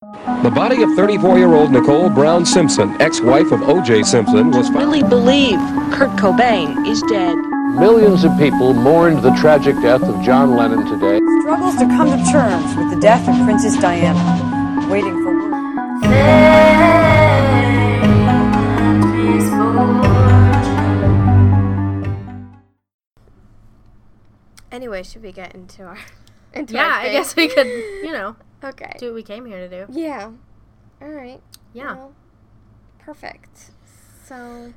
The body of 34-year-old Nicole Brown Simpson, ex-wife of O.J. Simpson, was found. Really believe Kurt Cobain is dead. Millions of people mourned the tragic death of John Lennon today. Struggles to come to terms with the death of Princess Diana, waiting for word. Anyway, should we get into our our I guess we could, Okay. do what we came here to do. Yeah. All right. Yeah. Well, perfect. So,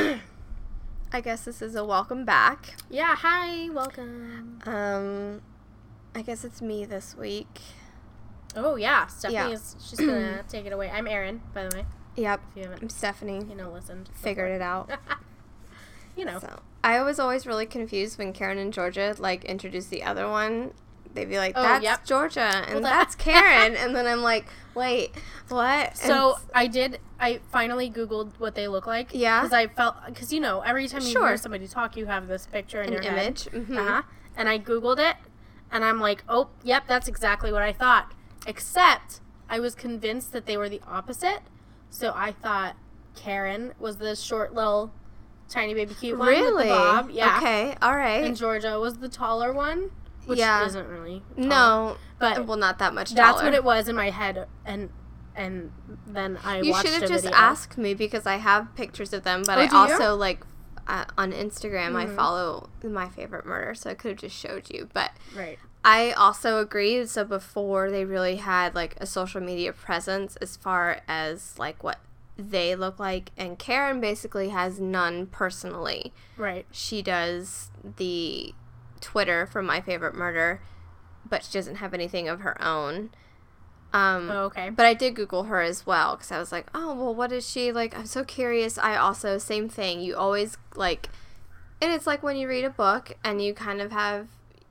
I guess this is a welcome back. Yeah, hi, welcome. I guess it's me this week. Oh, yeah, she's gonna take it away. I'm Erin, by the way. Yep. If you haven't, I'm Stephanie. listened. Figured it out. So, I was always really confused when Karen and Georgia, introduced the other one. They'd be like, Oh, that's yep. Georgia, and that's Karen. And then I'm like, wait, what? So, I finally Googled what they look like. Yeah. Because every time you hear somebody talk, you have this picture in your head. An image. Mm-hmm. And I Googled it, and I'm like, oh, yep, that's exactly what I thought. Except, I was convinced that they were the opposite. So, I thought Karen was the short little tiny baby cute one with the bob. Yeah. Okay, all right. And Georgia was the taller one, which isn't really tall. No. But well, not that much taller. That's what it was in my head, and then I you watched should have a just video. asked me because I have pictures of them, but I do you? also on Instagram I follow My Favorite Murder, so I could have just showed you. But Right. I also agree. So before they really had a social media presence as far as what they look like, and Karen basically has none personally. Right. She does the Twitter for My Favorite Murder, but she doesn't have anything of her own. Okay. But I did Google her as well, because I was like, oh, well, what is she? I'm so curious. I also, same thing. You always, and it's like when you read a book, and you kind of have,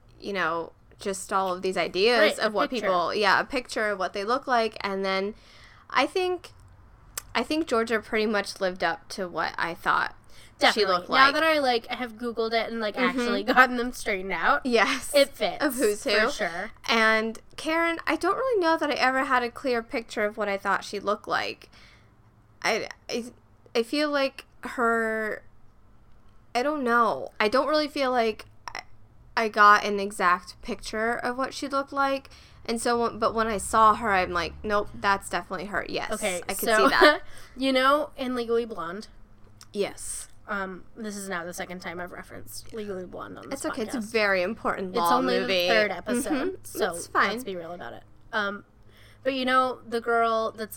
just all of these ideas of what people, a picture of what they look like, and then I think Georgia pretty much lived up to what I thought Definitely. she looked like. Now that I have Googled it and actually gotten them straightened out, yes, it fits of who's who for sure. And Karen, I don't really know that I ever had a clear picture of what I thought she looked like. I feel like her. I don't know. I don't really feel like I got an exact picture of what she looked like. And so, but when I saw her, I'm like, nope, that's definitely her. Yes. Okay. I can see that. In Legally Blonde. Yes. This is now the second time I've referenced Legally Blonde on this podcast. It's okay. It's a very important law movie. It's only the third episode, so it's fine. Let's be real about it. But the girl that's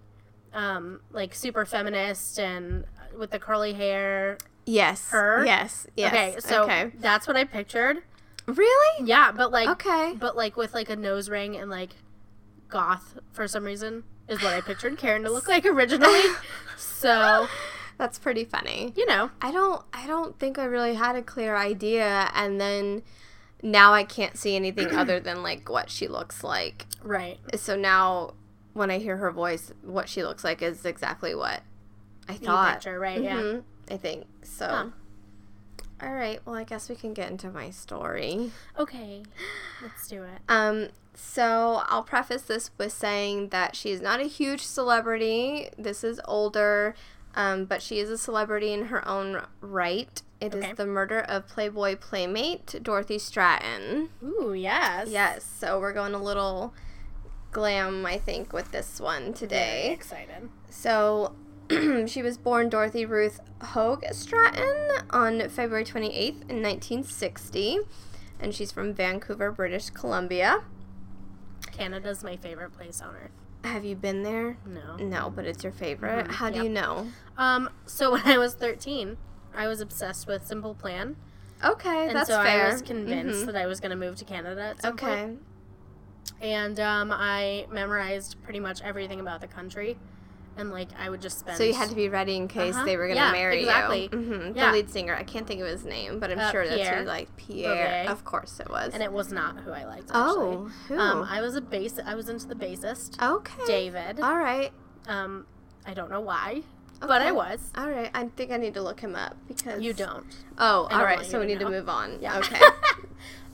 super feminist and with the curly hair. Yes. Her. Yes. Okay. So that's what I pictured. Really? Yeah, but okay. But with a nose ring and goth for some reason is what I pictured Karen to look like originally. So that's pretty funny. I don't think I really had a clear idea, and then now I can't see anything other than what she looks like. Right. So now when I hear her voice, what she looks like is exactly what I thought. Picture, right? Yeah. I think so. Huh. All right. Well, I guess we can get into my story. Okay. Let's do it. So I'll preface this with saying that she is not a huge celebrity. This is older, but she is a celebrity in her own right. It is the murder of Playboy playmate Dorothy Stratton. Ooh, yes. Yes. So we're going a little glam, I think, with this one today. Very excited. So she was born Dorothy Ruth Hogue Stratton on February 28th in 1960, and she's from Vancouver, British Columbia. Canada's my favorite place on earth. Have you been there? No. No, but it's your favorite? How do you know? So when I was 13, I was obsessed with Simple Plan. Okay, that's fair. And so I was convinced that I was going to move to Canada at some point. And I memorized pretty much everything about the country. And, I would just spend... So you had to be ready in case they were going to marry exactly. you. Mm-hmm. Yeah. The lead singer. I can't think of his name, but I'm sure Pierre. that's who, Pierre. Okay. Of course it was. And it was not who I liked, actually. Oh, who? I was into the bassist. Okay. David. All right. I don't know why, Okay. but I was. All right. I think I need to look him up because... You don't. Oh, all right. want so you we to need to know. move on. Yeah. Okay.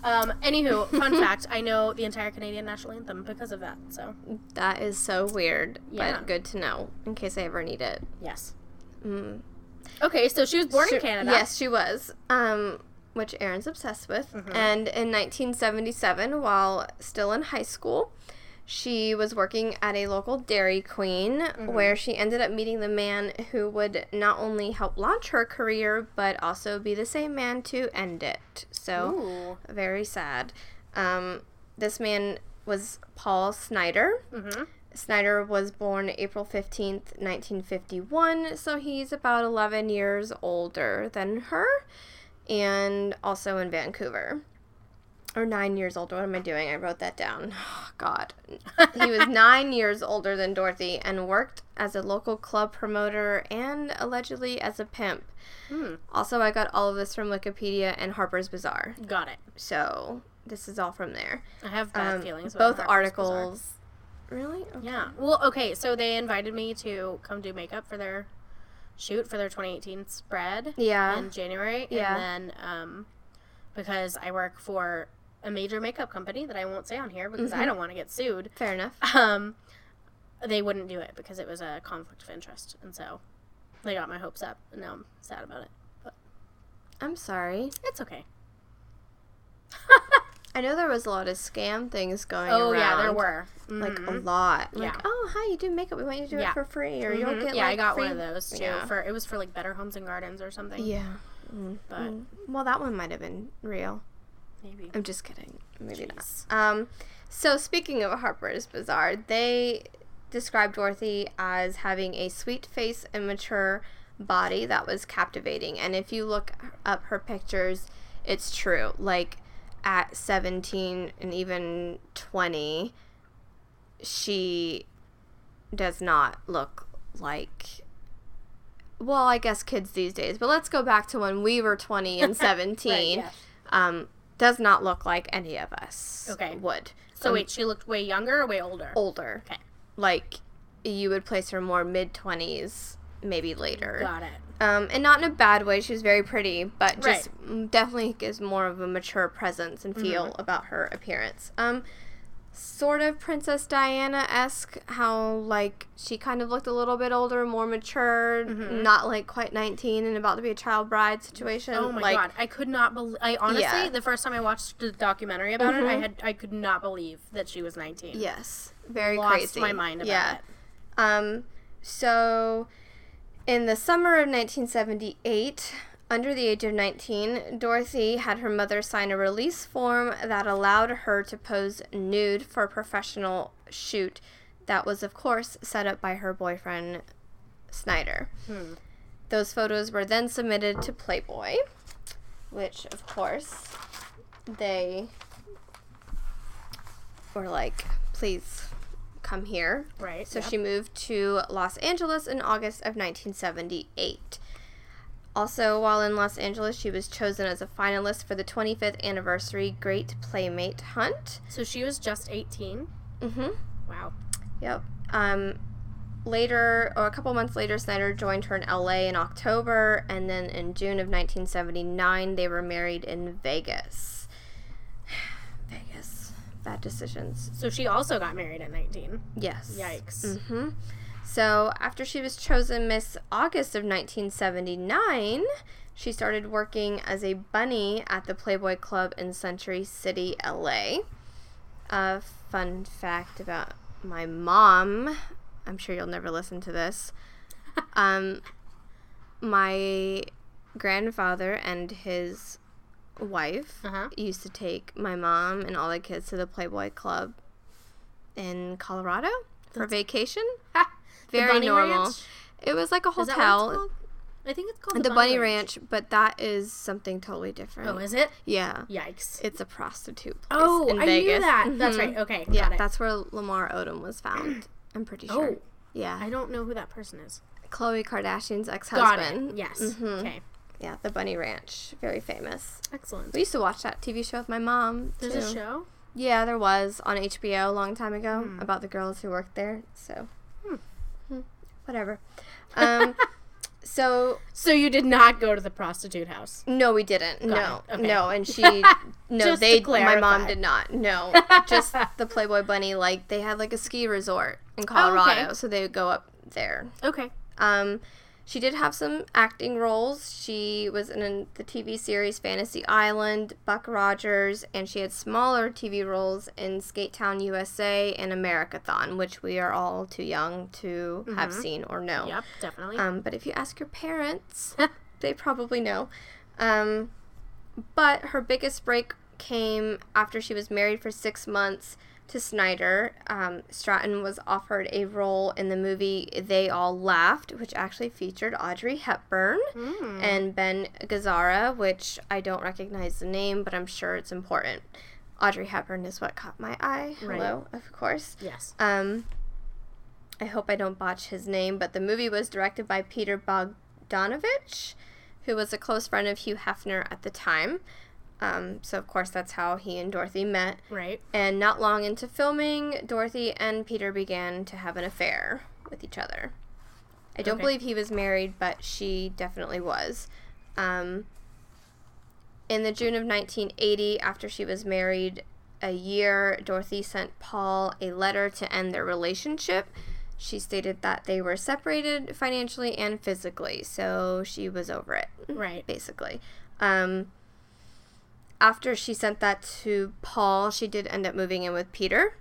Anywho, fun fact, I know the entire Canadian national anthem because of that, so. That is so weird, Yeah. but good to know in case I ever need it. Yes. Okay, so she was born in Canada. Yes, she was. Which Aaron's obsessed with. And in 1977, while still in high school, she was working at a local Dairy Queen where she ended up meeting the man who would not only help launch her career, but also be the same man to end it. So, very sad. This man was Paul Snyder. Snyder was born April 15th, 1951, so he's about 11 years older than her, and also in Vancouver. Or 9 years older. What am I doing? I wrote that down. Oh, God. He was 9 years older than Dorothy and worked as a local club promoter and allegedly as a pimp. Also, I got all of this from Wikipedia and Harper's Bazaar. Got it. So, this is all from there. I have bad feelings about Both Harper's Bazaar. articles. Really? Okay. Yeah. Well, okay, so they invited me to come do makeup for their shoot for their 2018 spread in January. Yeah. And then, because I work for a major makeup company that I won't say on here because I don't want to get sued. Fair enough. They wouldn't do it because it was a conflict of interest. And so they got my hopes up, and now I'm sad about it. But I'm sorry. it's okay. I know there was a lot of scam things going around. Oh, yeah, there were. Like, a lot. Like, Yeah. oh, hi, you do makeup. We want you to do it for free. Or you'll get, Yeah, like, I got free... one of those, too. Yeah. It was for, like, Better Homes and Gardens or something. Yeah. But Well, that one might have been real. maybe. I'm just kidding. Maybe not. So, speaking of Harper's Bazaar, they described Dorothy as having a sweet face and mature body that was captivating. And if you look up her pictures, it's true. Like, at 17 and even 20, she does not look like, well, I guess kids these days, but let's go back to when we were 20 and 17. Does not look like any of us would. So wait, she looked way younger or way older? Older. Okay. Like, you would place her more mid-20s, maybe later. Got it. And not in a bad way. She was very pretty, but just definitely gives more of a mature presence and feel about her appearance. Sort of Princess Diana-esque, how, like, she kind of looked a little bit older, more mature, not, like, quite 19 and about to be a child bride situation. Oh, my like, God. I could not believe... I honestly, the first time I watched the documentary about it, I could not believe that she was 19. Yes. Very Lost crazy. my mind about it. So, in the summer of 1978, under the age of 19, Dorothy had her mother sign a release form that allowed her to pose nude for a professional shoot that was, of course, set up by her boyfriend, Snyder. Those photos were then submitted to Playboy, which, of course, they were like, please come here. Right. So she moved to Los Angeles in August of 1978. Also, while in Los Angeles, she was chosen as a finalist for the 25th anniversary Great Playmate Hunt. So she was just 18? Mm-hmm. Wow. Yep. Later, or a couple months later, Snyder joined her in LA in October, and then in June of 1979, they were married in Vegas. Vegas. Bad decisions. So she also got married at 19? Yes. Yikes. Mm-hmm. So, after she was chosen Miss August of 1979, she started working as a bunny at the Playboy Club in Century City, LA. A fun fact about my mom, I'm sure you'll never listen to this. My grandfather and his wife used to take my mom and all the kids to the Playboy Club in Colorado for vacation. Very normal. Ranch? It was like a Is that what it's hotel. called? I think it's called The Bunny Ranch, but that is something totally different. Oh, is it? Yeah. Yikes. It's a prostitute place Oh, in I Vegas. knew that. Mhm. That's right. Okay, Yeah, got it. that's where Lamar Odom was found. I'm pretty sure. Oh. Yeah. I don't know who that person is. Khloe Kardashian's Got ex-husband. it. Yes. Mhm. Okay. Yeah, the Bunny Ranch. Very famous. Excellent. We used to watch that TV show with my mom, There's too. a show? Yeah, there was on HBO a long time ago about the girls who worked there. So, whatever. So you did not go to the prostitute house. no, we didn't. Got it. Okay. No, and she no, Just they to my mom clarify. did not. No, just the Playboy Bunny. Like they had like a ski resort in Colorado, so they would go up there. Okay. She did have some acting roles. She was in the TV series Fantasy Island, Buck Rogers, and she had smaller TV roles in Skate Town, USA, and Americathon, which we are all too young to have seen or know. Yep, definitely. But if you ask your parents, they probably know. But her biggest break came after she was married for 6 months to Snyder. Stratton was offered a role in the movie They All Laughed, which actually featured Audrey Hepburn and Ben Gazzara, which I don't recognize the name, but I'm sure it's important. Audrey Hepburn is what caught my eye. Right. Hello, of course. Yes. I hope I don't botch his name, but the movie was directed by Peter Bogdanovich, who was a close friend of Hugh Hefner at the time. So, of course, that's how he and Dorothy met. Right. And not long into filming, Dorothy and Peter began to have an affair with each other. I don't believe he was married, but she definitely was. In the June of 1980, after she was married a year, Dorothy sent Paul a letter to end their relationship. She stated that they were separated financially and physically, so she was over it. Right. Basically. After she sent that to Paul, she did end up moving in with Peter.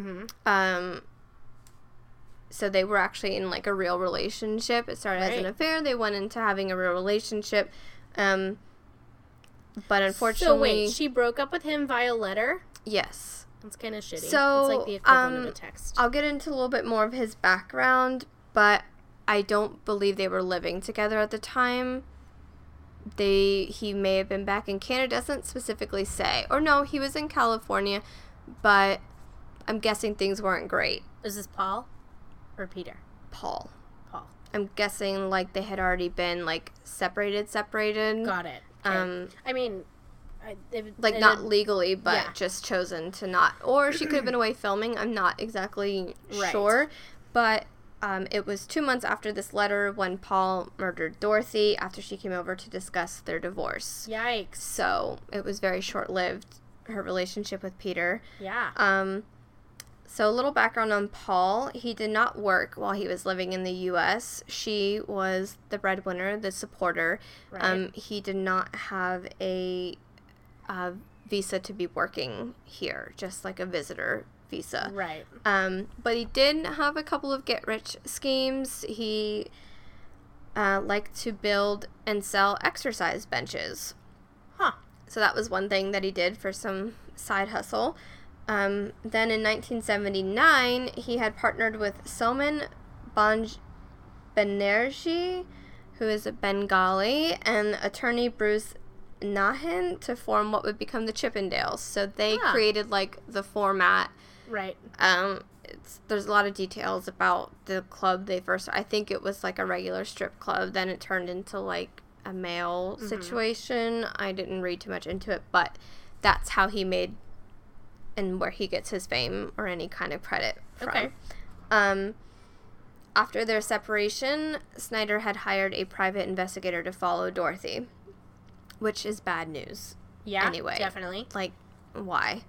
So they were actually in like a real relationship. It started as an affair. They went into having a real relationship. But unfortunately... So wait, she broke up with him via letter? Yes. That's kind of shitty. So, it's like the equivalent of a text. I'll get into a little bit more of his background, but I don't believe they were living together at the time. He may have been back in Canada, doesn't specifically say. Or no, he was in California, but I'm guessing things weren't great. Is this Paul or Peter? Paul. Paul. I'm guessing like they had already been like separated. Got it. Okay. I mean, like not legally, but just chosen to not. Or she could have been away filming. I'm not exactly sure, but it was 2 months after this letter when Paul murdered Dorothy after she came over to discuss their divorce. Yikes. So it was very short-lived, her relationship with Peter. Yeah. So a little background on Paul. He did not work while he was living in the U.S. She was the breadwinner, the supporter. Right. He did not have a visa to be working here, just like a visitor visa. Right. But he did have a couple of get-rich schemes. He liked to build and sell exercise benches. Huh. So that was one thing that he did for some side hustle. Then in 1979, he had partnered with Salman Banerjee, who is a Bengali, and attorney Bruce Nahan to form what would become the Chippendales. So they created like the format. Right. There's a lot of details about the club they first. I think it was like a regular strip club. Then it turned into like a male situation. I didn't read too much into it, but that's how he made and where he gets his fame or any kind of credit from. Okay. After their separation, Snyder had hired a private investigator to follow Dorothy, which is bad news. Yeah. Anyway, Definitely. like, why?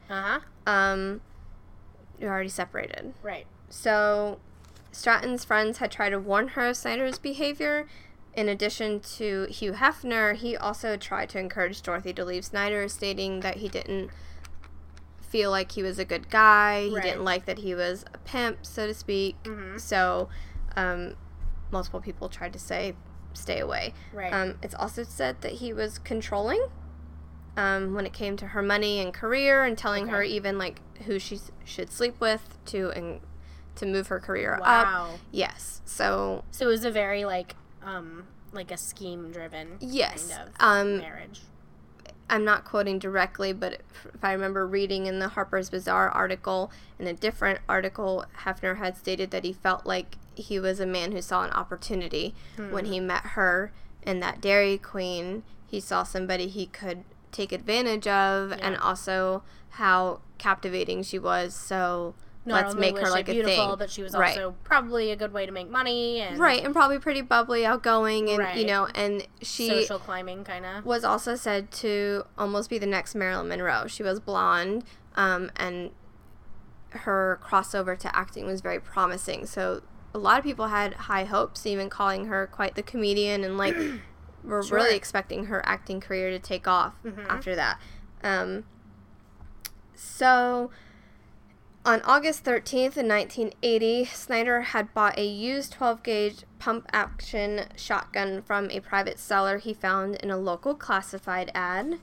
You're already separated. Right. So, Stratton's friends had tried to warn her of Snyder's behavior. In addition to Hugh Hefner, he also tried to encourage Dorothy to leave Snyder, stating that he didn't feel like he was a good guy. He didn't like that he was a pimp, so to speak. So, multiple people tried to say, stay away. Right. It's also said that he was controlling when it came to her money and career, and telling her even like who she should sleep with to move her career up. Yes. So it was a very like a scheme driven kind of marriage. I'm not quoting directly, but if I remember reading in the Harper's Bazaar article, in a different article, Hefner had stated that he felt like he was a man who saw an opportunity when he met her, and that Dairy Queen, he saw somebody he could take advantage of, and also how captivating she was. So Not let's only make was her she like a beautiful, thing. but she was Right. also probably a good way to make money and Right, and probably pretty bubbly, outgoing, and Right. you know, and she social climbing kind of. was also said to almost be the next Marilyn Monroe. She was blonde, and her crossover to acting was very promising. So a lot of people had high hopes, even calling her quite the comedian, and like were Sure. really expecting her acting career to take off after that. So on August 13th in 1980, Snyder had bought a used 12-gauge pump-action shotgun from a private seller he found in a local classified ad.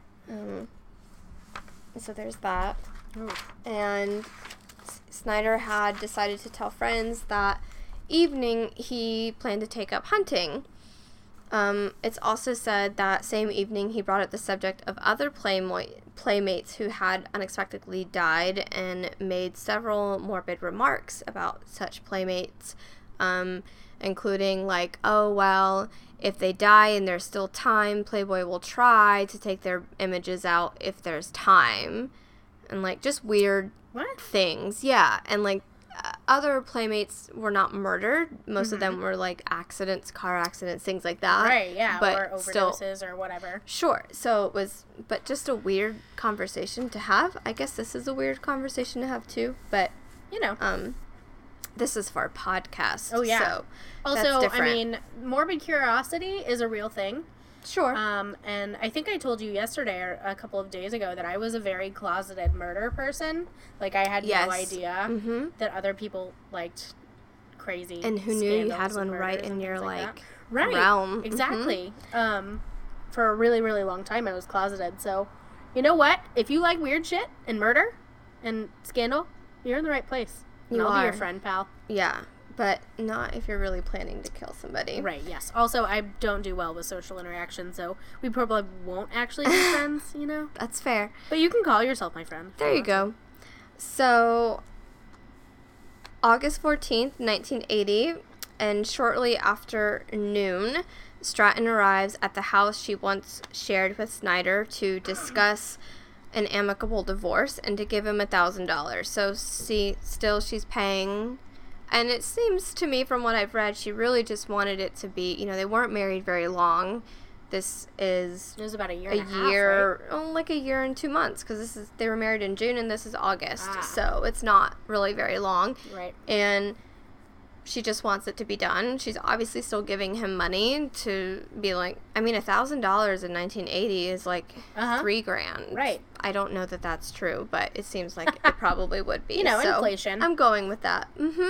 So there's that. And Snyder had decided to tell friends that evening he planned to take up hunting. It's also said that same evening he brought up the subject of other playmates who had unexpectedly died and made several morbid remarks about such playmates, including like, oh, well, if they die and there's still time, Playboy will try to take their images out if there's time. And like just weird things. Yeah. And like other playmates were not murdered. Most of them were like accidents, car accidents, things like that. Right, yeah, But or overdoses or whatever. Sure. So it was, but just a weird conversation to have. I guess this is a weird conversation to have too, but You know. this is for a podcast. Oh, yeah. So that's Also, I different. mean, morbid curiosity is a real thing. Sure. And I think I told you yesterday or a couple of days ago that I was a very closeted murder person. Like, I had Yes. no idea that other people liked crazy And who knew you scandals had and one right murders in and your, things like, that. Right. realm. Exactly. For a really, really long time, I was closeted. So, you know what? If you like weird shit and murder and scandal, you're in the right place. And You I'll be your are. friend, pal. Yeah. But not if you're really planning to kill somebody. Right, yes. Also, I don't do well with social interaction, so we probably won't actually be friends, you know? That's fair. But you can call yourself my friend. There you go. So, August 14th, 1980, and shortly after noon, Stratton arrives at the house she once shared with Snyder to discuss an amicable divorce and to give him $1,000. So, she's paying. And it seems to me, from what I've read, she really just wanted it to be, you know, they weren't married very long. This is It was about a year a and a half, year, like a year and 2 months, because they were married in June and this is August, Ah. so it's not really very long. Right. And she just wants it to be done. She's obviously still giving him money to be like, I mean, $1,000 in 1980 is like $3,000. Right. I don't know that that's true, but it seems like it probably would be. You know, so inflation. I'm going with that.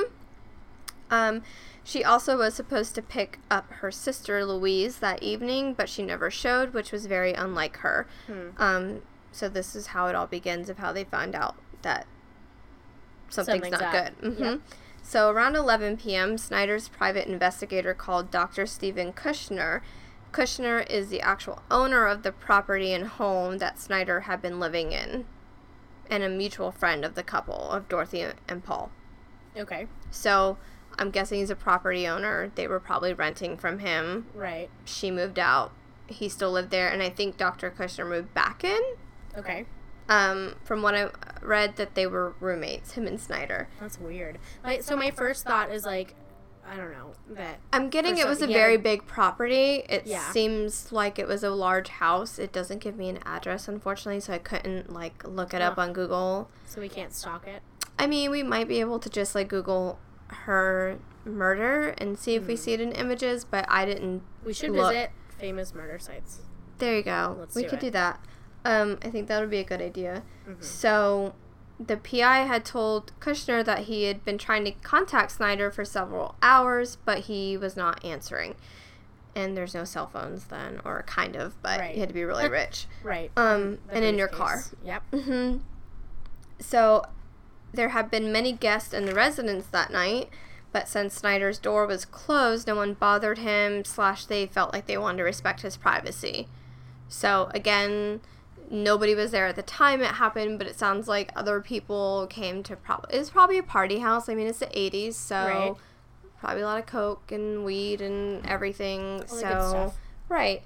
She also was supposed to pick up her sister Louise that evening, but she never showed, which was very unlike her. So this is how it all begins, of how they found out that something's not up. good. Yep. So around 11 p.m., Snyder's private investigator called Dr. Stephen Kushner. Kushner is the actual owner of the property and home that Snyder had been living in, and a mutual friend of the couple, of Dorothy and Paul. Okay. So I'm guessing he's a property owner. They were probably renting from him. Right. She moved out. He still lived there, and I think Dr. Kushner moved back in. Okay. From what I read, that they were roommates, him and Snyder. That's weird. So my first thought is like, I don't know, that... I'm getting For it was a some- very yeah. big property. It Yeah. seems like it was a large house. It doesn't give me an address, unfortunately, so I couldn't, like, look it up on Google. So we can't stalk it. I mean, we might be able to just, like, Google her murder and see if we see it in images, but I didn't We should look. visit famous murder sites. There you go. Let's We do could it. do that. I think that would be a good idea. So, the PI had told Kushner that he had been trying to contact Snyder for several hours, but he was not answering. And there's no cell phones then, or kind of, but Right. you had to be really rich. Right. And The in your briefcase. car. Yep. So, there had been many guests in the residence that night, but since Snyder's door was closed, no one bothered him, / they felt like they wanted to respect his privacy. So, again, nobody was there at the time it happened, but it sounds like other people came to it's probably a party house. I mean, it's the 80s, so Right. probably a lot of coke and weed and everything. All the So, good stuff. right.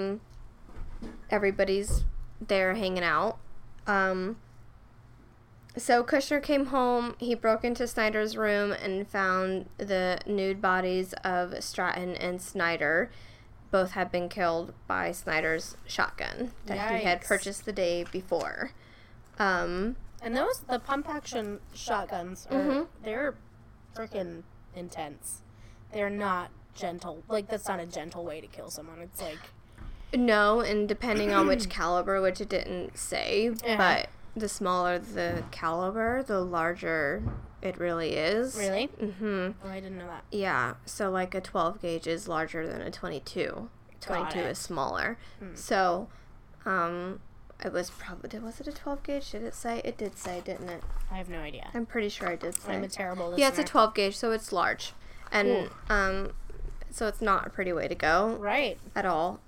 Everybody's there hanging out. So Kushner came home. He broke into Snyder's room and found the nude bodies of Stratton and Snyder. Both had been killed by Snyder's shotgun that he had Yikes. purchased the day before. And the pump action shotguns they're freaking intense. They're not gentle. Like, that's not a gentle way to kill someone. It's like, No, and depending on which caliber, which it didn't say, Yeah. but the smaller the caliber, the larger it really is. really? Mm-hmm. Oh, I didn't know that. Yeah, so like a 12 gauge is larger than a 22. 22 it. is smaller. So, it was probably, was it a 12 gauge? Did it say? It did say, didn't it? I have no idea. I'm pretty sure I did say. I'm a terrible listener. Yeah, it's a 12 gauge, so it's large. And, so it's not a pretty way to go. Right. At all.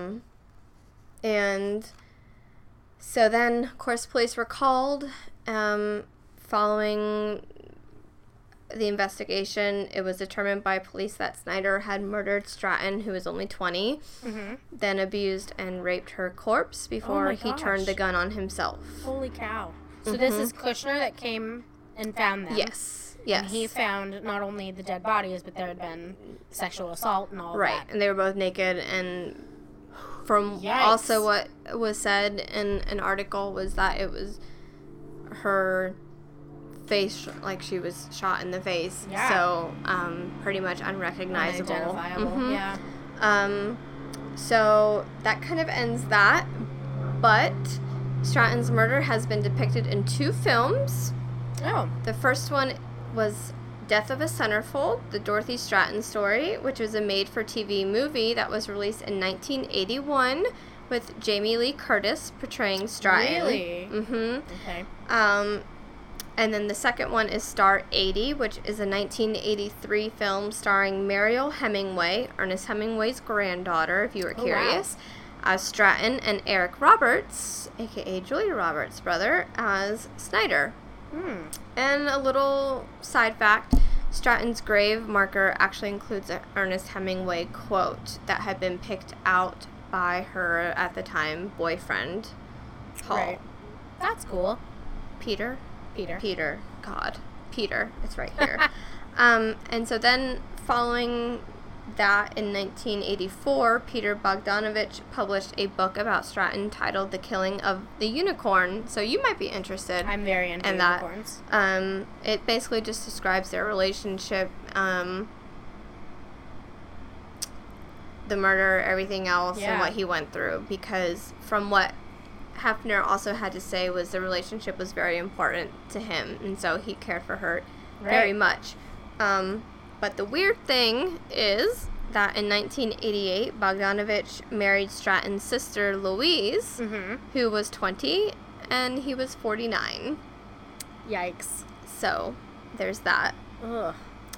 And so then, of course, police were called. Following the investigation, it was determined by police that Snyder had murdered Stratton, who was only 20, then abused and raped her corpse before my he turned the gosh. gun on himself. Holy cow. So this is Kushner that came and found them. Yes. And Yes. he found not only the dead bodies, but there had been sexual assault and all of Right, that. and they were both naked, and from Yikes. also what was said in an article was that it was her face, like she was shot in the face, Yeah. so pretty much unrecognizable. Unidentifiable, yeah. So that kind of ends that, but Stratton's murder has been depicted in 2 films. Oh, The first one was Death of a Centerfold, the Dorothy Stratton story, which was a made-for-TV movie that was released in 1981 with Jamie Lee Curtis portraying Stratton. really? Mm-hmm. Okay. And then the second one is Star 80, which is a 1983 film starring Mariel Hemingway, Ernest Hemingway's granddaughter, if you were curious, as Stratton, and Eric Roberts, a.k.a. Julia Roberts' brother, as Snyder. And a little side fact, Stratton's grave marker actually includes an Ernest Hemingway quote that had been picked out by her, at the time, boyfriend, Paul. Right. That's cool. Peter. Peter. God. Peter. It's right here. And so then, following that, in 1984, Peter Bogdanovich published a book about Stratton titled The Killing of the Unicorn. So you might be interested. I'm very into And that- unicorns. It basically just describes their relationship, the murder, everything else, and Yeah. what he went through. Because from what Hefner also had to say was the relationship was very important to him, and so he cared for her very Right. much. But the weird thing is that in 1988, Bogdanovich married Stratton's sister, Louise, who was 20, and he was 49. Yikes. So, there's that. Ugh.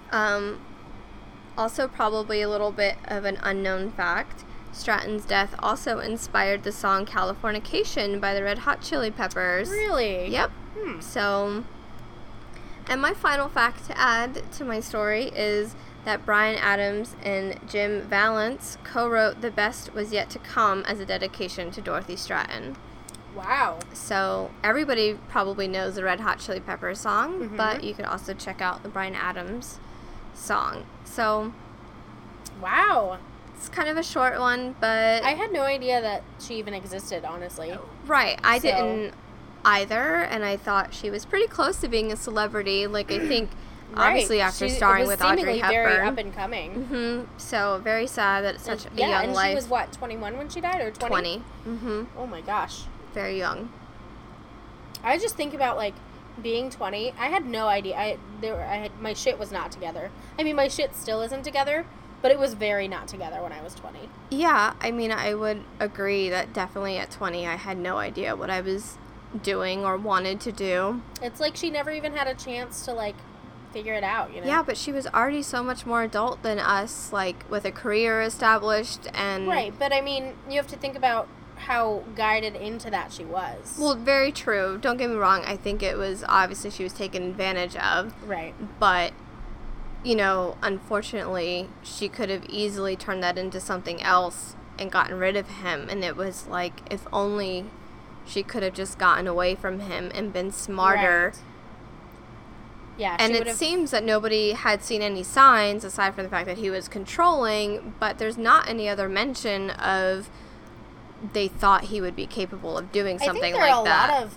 Also, probably a little bit of an unknown fact, Stratton's death also inspired the song Californication by the Red Hot Chili Peppers. Really? Yep. So, and my final fact to add to my story is that Bryan Adams and Jim Vallance co-wrote The Best Was Yet to Come as a dedication to Dorothy Stratton. Wow. So everybody probably knows the Red Hot Chili Peppers song, but you could also check out the Bryan Adams song. So Wow. it's kind of a short one, but I had no idea that she even existed, honestly. right, I So- didn't either, and I thought she was pretty close to being a celebrity. Like, I think obviously after starring with Audrey seemingly very Hepburn. up and coming. So very sad that it's such a young and life. she was what, 21 when she died, or 20? 20. Oh my gosh. Very young. I just think about like being 20. I had no idea. My shit was not together. I mean, my shit still isn't together, but it was very not together when I was 20. Yeah, I mean, I would agree that definitely at 20 I had no idea what I was doing or wanted to do. It's like she never even had a chance to like figure it out, you know? Yeah, but she was already so much more adult than us, like with a career established and... Right, but I mean, you have to think about how guided into that she was. Well, very true. Don't get me wrong. I think it was obviously she was taken advantage of. Right. But, you know, unfortunately, she could have easily turned that into something else and gotten rid of him. And it was like, if only she could have just gotten away from him and been smarter. Right. Yeah, And she it would've- seems that nobody had seen any signs aside from the fact that he was controlling, but there's not any other mention of they thought he would be capable of doing something I think there like are a that. lot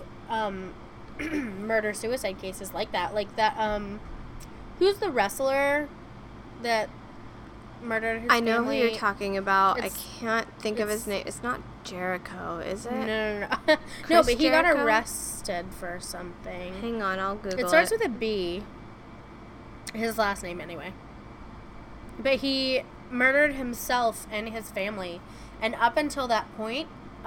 of murder-suicide cases like that. Like that, who's the wrestler that murdered his I know family? who you're talking about. I It's- can't think of his name. It's not Jericho, is it? No. No, Chris but he got Jericho? arrested for something. Hang on, I'll Google it. It starts with a B. His last name, anyway. But he murdered himself and his family. And up until that point,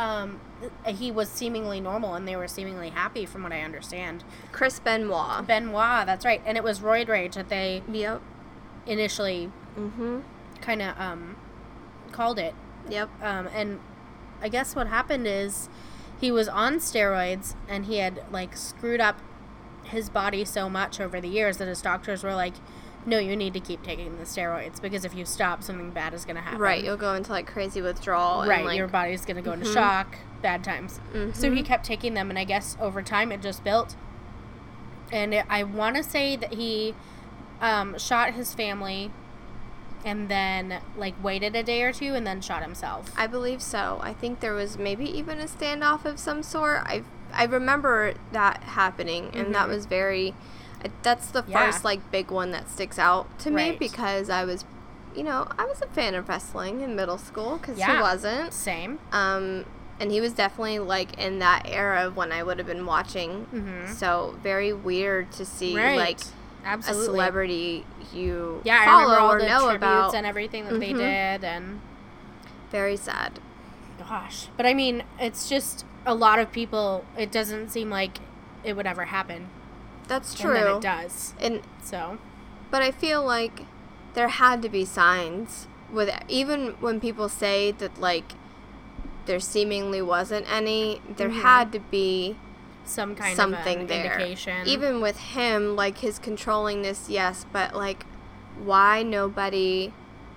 he was seemingly normal and they were seemingly happy, from what I understand. Chris Benoit. Benoit, that's right. And it was roid rage that they Yep. initially Mm-hmm. kind of called it. Yep. And I guess what happened is he was on steroids and he had like screwed up his body so much over the years that his doctors were like, no, you need to keep taking the steroids because if you stop, something bad is going to happen. Right, you'll go into like crazy withdrawal. Right, and, like, your body's going to go into shock, bad times. So he kept taking them, and I guess over time it just built. And I want to say that he shot his family and then like waited a day or two and then shot himself. I believe so. I think there was maybe even a standoff of some sort. I remember that happening, and that was very... That's the Yeah. first, like, big one that sticks out to me Right. because I was, I was a fan of wrestling in middle school because he Yeah. wasn't. Same. And he was definitely, like, in that era when I would have been watching. So, very weird to see, Right. like, Absolutely. a celebrity you Yeah, I remember follow all or the know tributes about. and everything that they did, and Very sad. gosh. But I mean, it's just a lot of people, it doesn't seem like it would ever happen. That's true. And then it does. And So, But I feel like there had to be signs with even when people say that like there seemingly wasn't any, there had to be some kind something of an there. indication. Even with him, like his controllingness, yes, but like why nobody,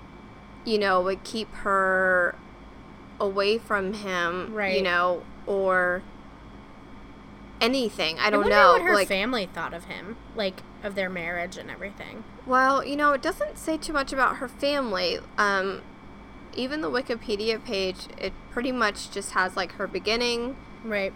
would keep her away from him, Right. or anything. I I don't wonder know. what her like family thought of him, like of their marriage and everything. Well, it doesn't say too much about her family. Even the Wikipedia page, it pretty much just has, like, her beginning, Right.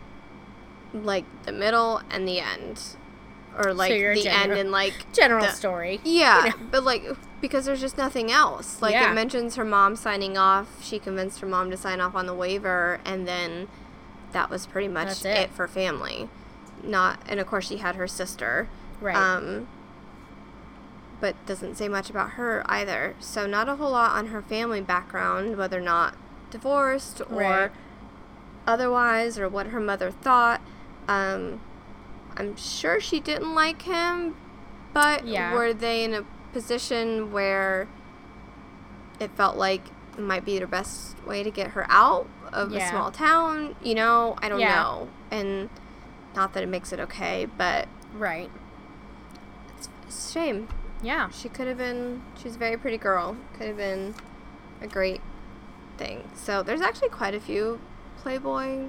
like, the middle, and the end. Or, like, you're a the end general- and, like... General the- story. Yeah, but, like, because there's just nothing else. Like, Yeah. it mentions her mom signing off. She convinced her mom to sign off on the waiver, and then that was pretty much That's it. it for family. And, of course, she had her sister. Right. But doesn't say much about her either. So not a whole lot on her family background, whether or not divorced or Right. otherwise, or what her mother thought. I'm sure she didn't like him, but Yeah. were they in a position where it felt like it might be the best way to get her out of a Yeah. small town? I don't Yeah. know. And not that it makes it okay, but Right. it's a shame. Yeah. She's a very pretty girl. Could have been a great thing. So there's actually quite a few Playboy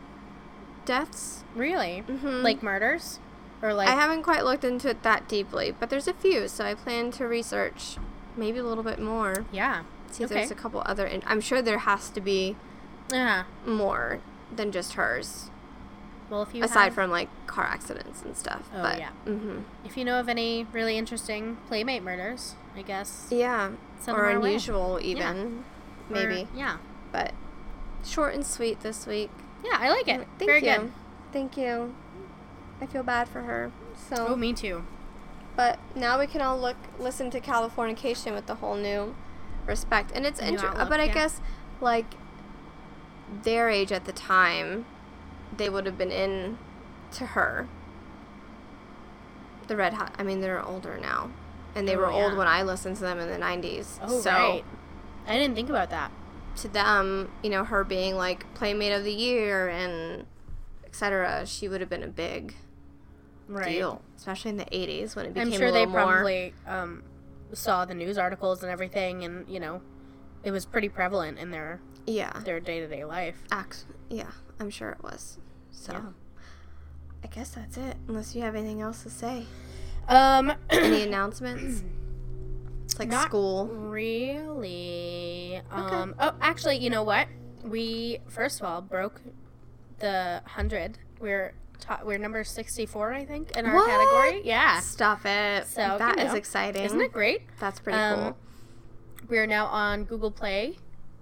deaths. Really? Mhm. Like murders? Or like I haven't quite looked into it that deeply, but there's a few, so I plan to research maybe a little bit more. Yeah. See if Okay. there's a couple other... I'm sure there has to be Yeah. more than just hers, Well, if you aside have, from, like, car accidents and stuff. Oh, but, yeah. Mm-hmm. if you know of any really interesting Playmate murders, I guess. Yeah. Send Or them our way. unusual, even. Or- Maybe. yeah. But short and sweet this week. Yeah, I like it. Thank Very you. good. Thank you. I feel bad for her. So, Oh, me too. but now we can all listen to Californication with a whole new respect, and it's New interesting. outlook, But I yeah. guess like their age at the time, they would have been in to her. The Red Hot. I mean, they're older now, and they Oh, were old yeah. when I listened to them in the 90s. Oh, so right. I didn't think about that. to them, her being like Playmate of the Year and etc., she would have been a big Right. deal, especially in the 80s when it became I'm sure a they little more. probably saw the news articles and everything, and it was pretty prevalent in their Yeah. their day-to-day life. Yeah, I'm sure it was. So, Yeah. I guess that's it. Unless you have anything else to say. Any Any announcements? It's like Not school. really. Okay. Oh, actually, you know what? We first of all broke the 100. We're number 64, I think, in our What? category. Yeah. Stop it. So, that you is know, exciting. Isn't it great? That's pretty cool. We are now on Google Play,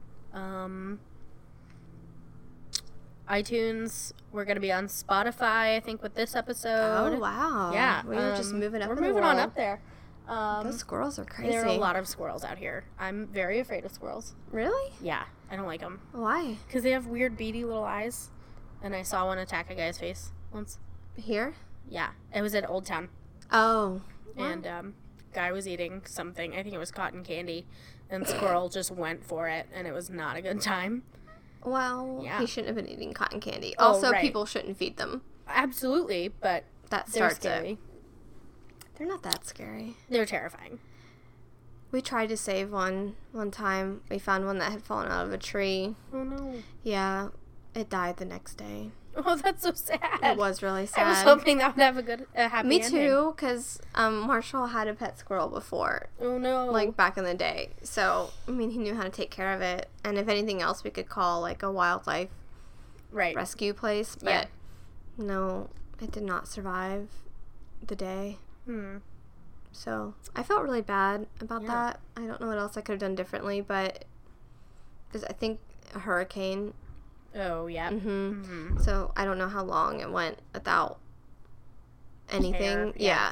iTunes. We're gonna be on Spotify, I think, with this episode. Oh, wow. Yeah, We were just moving up We're in the moving on world. up there. Those squirrels are crazy. There are a lot of squirrels out here. I'm very afraid of squirrels. Really? Yeah, I don't like them Why? because they have weird, beady little eyes. And I saw one attack a guy's face once. Here? Yeah, it was at Old Town, Oh. and guy was eating something. I think it was cotton candy, and squirrel just went for it, and it was not a good time. Well, Yeah. he shouldn't have been eating cotton candy. Oh, Also, right. people shouldn't feed them. Absolutely, but That they're starts scary. it. They're not that scary. They're terrifying. We tried to save one time. We found one that had fallen out of a tree. Oh no! Yeah, it died the next day. Oh, that's so sad. It was really sad. I was hoping that would have a happy Me ending. too, because Marshall had a pet squirrel before, Oh no! like back in the day. So, I mean, he knew how to take care of it. And if anything else, we could call like a wildlife right. rescue place. But Yeah. no, it did not survive the day. So, I felt really bad about Yeah. that. I don't know what else I could have done differently, but there's, I think, a hurricane. Oh yeah. So, I don't know how long it went without anything. Care, yeah.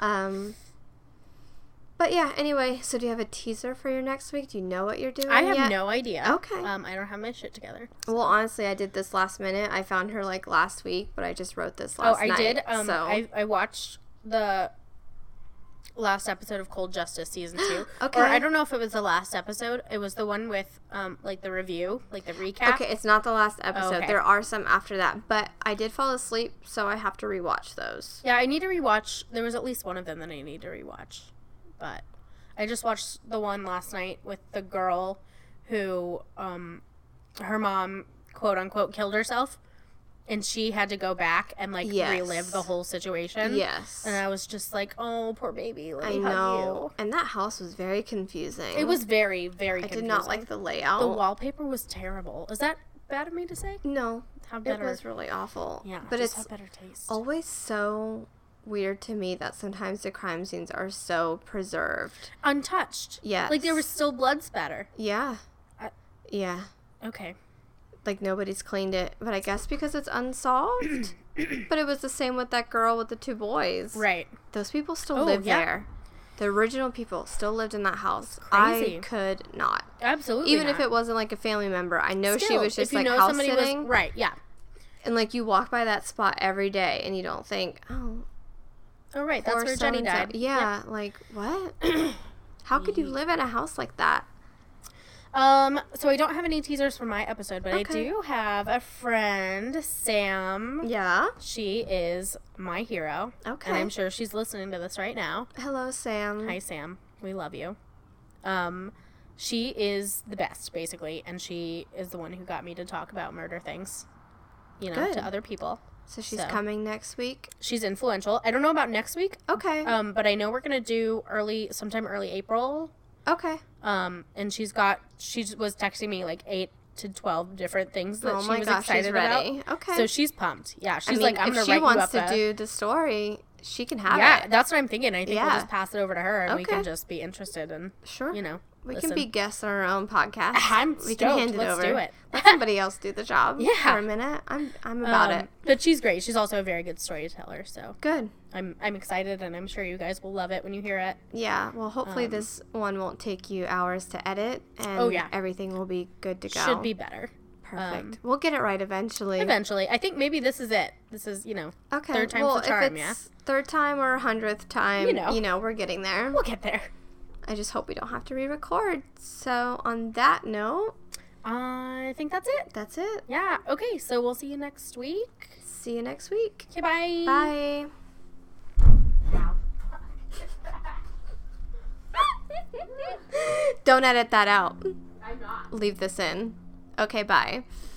But yeah, anyway, so do you have a teaser for your next week? Do you know what you're doing I have yet? no idea. Okay. I don't have my shit together. Well, honestly, I did this last minute. I found her like last week, but I just wrote this last night. I did. So I watched the last episode of Cold Justice season 2. Okay. Or I don't know if it was the last episode. It was the one with like the review, like the recap. okay, it's not the last episode. okay. There are some after that, but I did fall asleep, so I have to rewatch those. Yeah, I need to rewatch. There was at least one of them that I need to rewatch, but I just watched the one last night with the girl who her mom quote unquote killed herself. And she had to go back and, like, Yes. relive the whole situation. Yes. And I was just like, oh, poor baby. Let I me hug know. And that house was very confusing. you. It was very, very I confusing. did not like the layout. The wallpaper was terrible. Is that bad of me to say? No. Have It better. was really awful. Yeah, But just it's have better taste. always so weird to me that sometimes the crime scenes are so preserved. Untouched. Yes. Like, there was still blood spatter. Yeah. Yeah. Okay. Like nobody's cleaned it. But I guess because it's unsolved. But it was the same with that girl with the 2 boys. Right. Those people still Oh, live yeah. there. The original people still lived in that house. crazy. I could not. Absolutely Even not. if it wasn't like a family member. I know she Still, was just if you like know house somebody sitting. was, right, yeah. And like you walk by that spot every day and you don't think, oh, Oh, right, that's poor where Jenny so-and-so. died. Yeah, like what? How could you live in a house like that? So I don't have any teasers for my episode, but Okay. I do have a friend, Sam. Yeah. She is my hero. Okay. And I'm sure she's listening to this right now. Hello, Sam. Hi, Sam. We love you. She is the best, basically, and she is the one who got me to talk about murder things, you know, Good. to other people. So she's So. coming next week. She's influential. I don't know about next week, Okay. but I know we're gonna do sometime early April. Okay. And she was texting me like 8 to 12 different things that Oh she my was gosh, she's excited ready. about. Okay. So she's pumped. Yeah, she's I mean, like, I'm if gonna she write you wants up to a- do the story, she can have Yeah, it. that's what I'm thinking. I think we'll Yeah. just pass it over to her, and we Okay. can just be interested and Sure. you know, We listen. can be guests on our own podcast. I'm we stoked. can hand it Let's over. do it. Let somebody else do the job Yeah. for a minute. I'm about it. But she's great. She's also a very good storyteller. So Good. I'm excited, and I'm sure you guys will love it when you hear it. Yeah. Well, hopefully this one won't take you hours to edit, and Oh, yeah. everything will be good to go. Should be better. perfect. We'll get it right eventually. Eventually, I think maybe this is it. This is Okay. third time's well, the charm. if it's third time or 100th time, You know. we're getting there. We'll get there. I just hope we don't have to re-record. So on that note, I think that's it. that's it. Yeah. Okay. So we'll see you next week. See you next week. Okay. Bye. Bye. Don't edit that out. I'm not. Leave this in. Okay, bye.